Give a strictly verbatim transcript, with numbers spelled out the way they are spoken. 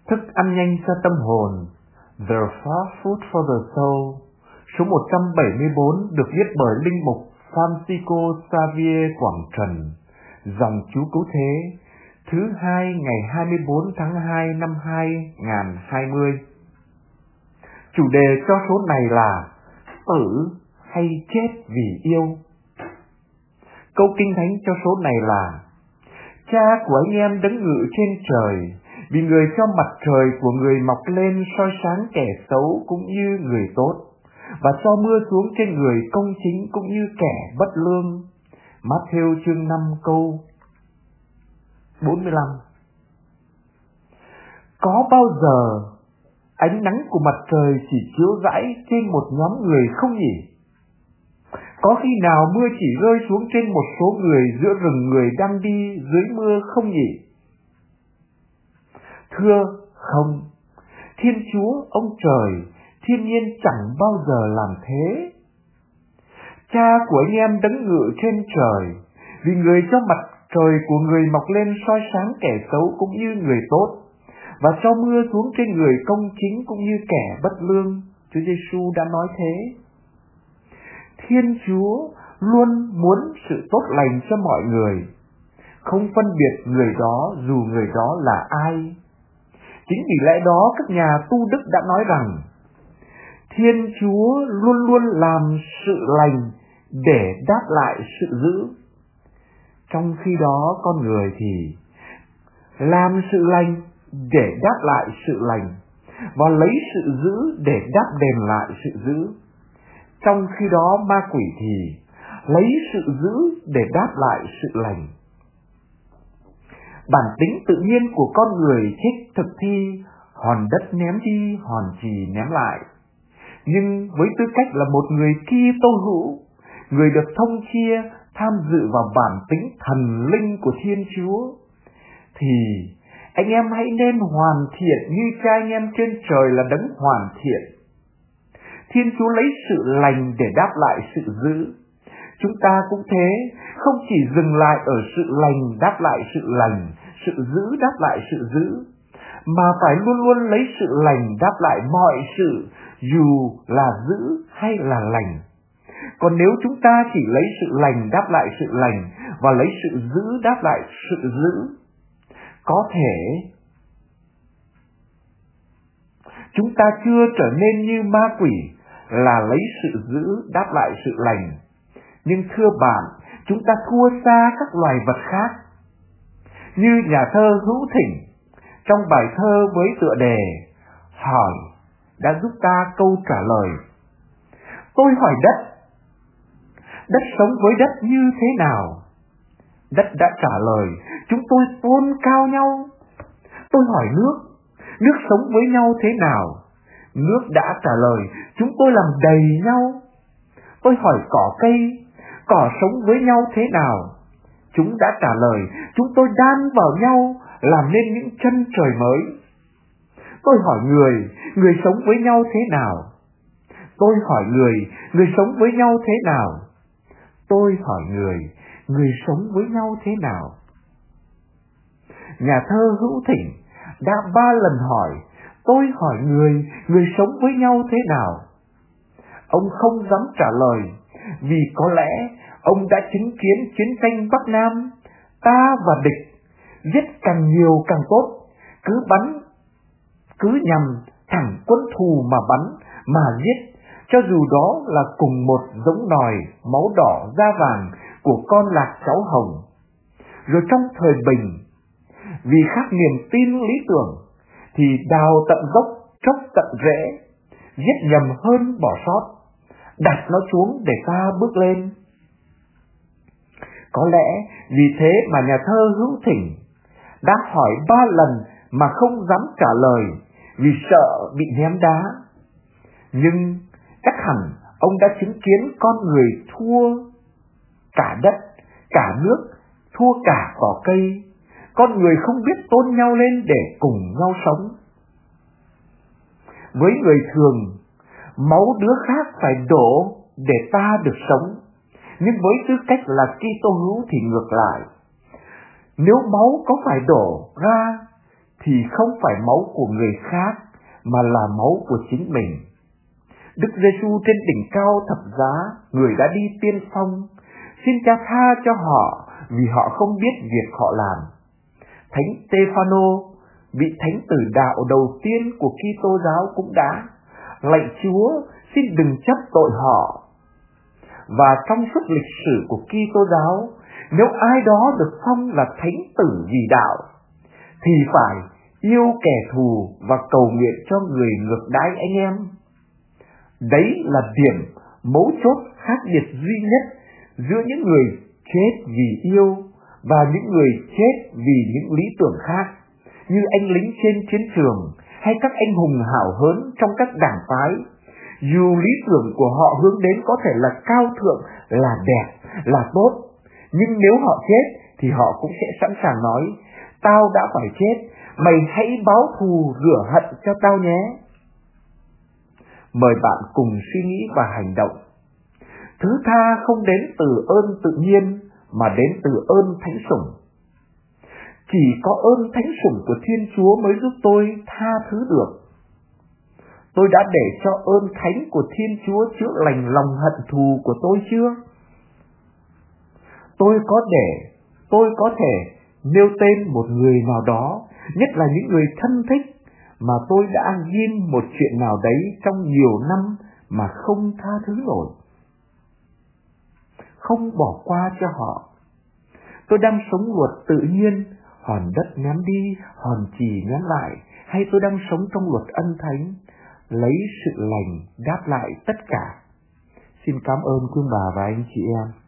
Thức ăn nhanh cho tâm hồn, The Fast Food for the Soul, số một trăm bảy mươi bốn, được viết bởi linh mục Francisco Xavier Quảng Trần, dòng chú cứu thế, thứ hai ngày hai mươi bốn tháng hai năm hai nghìn không trăm hai mươi. Chủ đề cho số này là tử hay chết vì yêu. Câu kinh thánh cho số này là: Cha của anh em đấng ngự trên trời, vì người cho mặt trời của người mọc lên soi sáng kẻ xấu cũng như người tốt, và cho mưa xuống trên người công chính cũng như kẻ bất lương. Matthew chương năm câu bốn mươi lăm. Có bao giờ ánh nắng của mặt trời chỉ chiếu rãi trên một nhóm người không nhỉ? Có khi nào mưa chỉ rơi xuống trên một số người giữa rừng người đang đi dưới mưa không nhỉ? Thưa, không. Thiên Chúa, ông trời, thiên nhiên chẳng bao giờ làm thế. Cha của anh em đấng ngự trên trời, vì người cho mặt trời của người mọc lên soi sáng kẻ xấu cũng như người tốt, và cho mưa xuống trên người công chính cũng như kẻ bất lương. Chúa Giêsu đã nói thế. Thiên Chúa luôn muốn sự tốt lành cho mọi người, không phân biệt người đó dù người đó là ai. Chính vì lẽ đó các nhà tu đức đã nói rằng Thiên Chúa luôn luôn làm sự lành để đáp lại sự dữ. Trong khi đó con người thì làm sự lành để đáp lại sự lành, và lấy sự dữ để đáp đền lại sự dữ. Trong khi đó ma quỷ thì lấy sự dữ để đáp lại sự lành. Bản tính tự nhiên của con người thích thực thi hòn đất ném đi, hòn chì ném lại. Nhưng với tư cách là một người Kitô hữu, người được thông chia tham dự vào bản tính thần linh của Thiên Chúa, thì anh em hãy nên hoàn thiện như cha anh em trên trời là đấng hoàn thiện. Thiên Chúa lấy sự lành để đáp lại sự dữ. Chúng ta cũng thế, không chỉ dừng lại ở sự lành đáp lại sự lành, sự dữ đáp lại sự dữ, mà phải luôn luôn lấy sự lành đáp lại mọi sự, dù là dữ hay là lành. Còn nếu chúng ta chỉ lấy sự lành đáp lại sự lành và lấy sự dữ đáp lại sự dữ, có thể chúng ta chưa trở nên như ma quỷ là lấy sự dữ đáp lại sự lành. Nhưng thưa bạn, chúng ta thua xa các loài vật khác. Như nhà thơ Hữu Thỉnh trong bài thơ với tựa đề Hỏi đã giúp ta câu trả lời. Tôi hỏi đất, đất sống với đất như thế nào? Đất đã trả lời, chúng tôi tôn cao nhau. Tôi hỏi nước, nước sống với nhau thế nào? Nước đã trả lời, chúng tôi làm đầy nhau. Tôi hỏi cỏ cây, cỏ sống với nhau thế nào? Chúng đã trả lời, chúng tôi đan vào nhau làm nên những chân trời mới. Tôi hỏi người, người sống với nhau thế nào? Tôi hỏi người, người sống với nhau thế nào? Tôi hỏi người, người sống với nhau thế nào? Nhà thơ Hữu Thỉnh đã ba lần hỏi, tôi hỏi người, người sống với nhau thế nào? Ông không dám trả lời, vì có lẽ ông đã chứng kiến chiến tranh Bắc Nam, ta và địch, giết càng nhiều càng tốt, cứ bắn, cứ nhằm thẳng quân thù mà bắn, mà giết, cho dù đó là cùng một giống nòi máu đỏ da vàng của con lạc cháu hồng. Rồi trong thời Bình, vì khác niềm tin lý tưởng, thì đào tận gốc, chốc tận rễ, giết nhầm hơn bỏ sót, đặt nó xuống để ta bước lên. Có lẽ vì thế mà nhà thơ Hữu Thỉnh đã hỏi ba lần mà không dám trả lời, vì sợ bị ném đá. Nhưng chắc hẳn ông đã chứng kiến con người thua cả đất, cả nước, thua cả cỏ cây. Con người không biết tôn nhau lên để cùng nhau sống. Với người thường, máu đứa khác phải đổ để ta được sống. Nhưng với tư cách là Kitô hữu thì ngược lại. Nếu máu có phải đổ ra thì không phải máu của người khác mà là máu của chính mình. Đức Giêsu trên đỉnh cao thập giá, người đã đi tiên phong, xin Cha tha cho họ vì họ không biết việc họ làm. Thánh Stê-phano, vị thánh tử đạo đầu tiên của Kitô giáo cũng đã: lạy Chúa, xin đừng chấp tội họ. Và trong suốt lịch sử của Kitô giáo, nếu ai đó được phong là thánh tử vì đạo, thì phải yêu kẻ thù và cầu nguyện cho người ngược đãi anh em. Đấy là điểm mấu chốt khác biệt duy nhất giữa những người chết vì yêu và những người chết vì những lý tưởng khác, như anh lính trên chiến trường hay các anh hùng hào hớn trong các đảng phái. Dù lý tưởng của họ hướng đến có thể là cao thượng, là đẹp, là tốt, nhưng nếu họ chết thì họ cũng sẽ sẵn sàng nói: tao đã phải chết, mày hãy báo thù rửa hận cho tao nhé. Mời bạn cùng suy nghĩ và hành động. Thứ tha không đến từ ơn tự nhiên mà đến từ ơn thánh sủng. Chỉ có ơn thánh sủng của Thiên Chúa mới giúp tôi tha thứ được. Tôi đã để cho ơn thánh của Thiên Chúa chữa lành lòng hận thù của tôi chưa? Tôi có để, tôi có thể nêu tên một người nào đó, nhất là những người thân thích mà tôi đã ghim một chuyện nào đấy trong nhiều năm mà không tha thứ nổi, không bỏ qua cho họ. Tôi đang sống luật tự nhiên, hòn đất ném đi, hòn chì ném lại, hay tôi đang sống trong luật ân thánh, lấy sự lành đáp lại tất cả. Xin cảm ơn quý bà và anh chị em.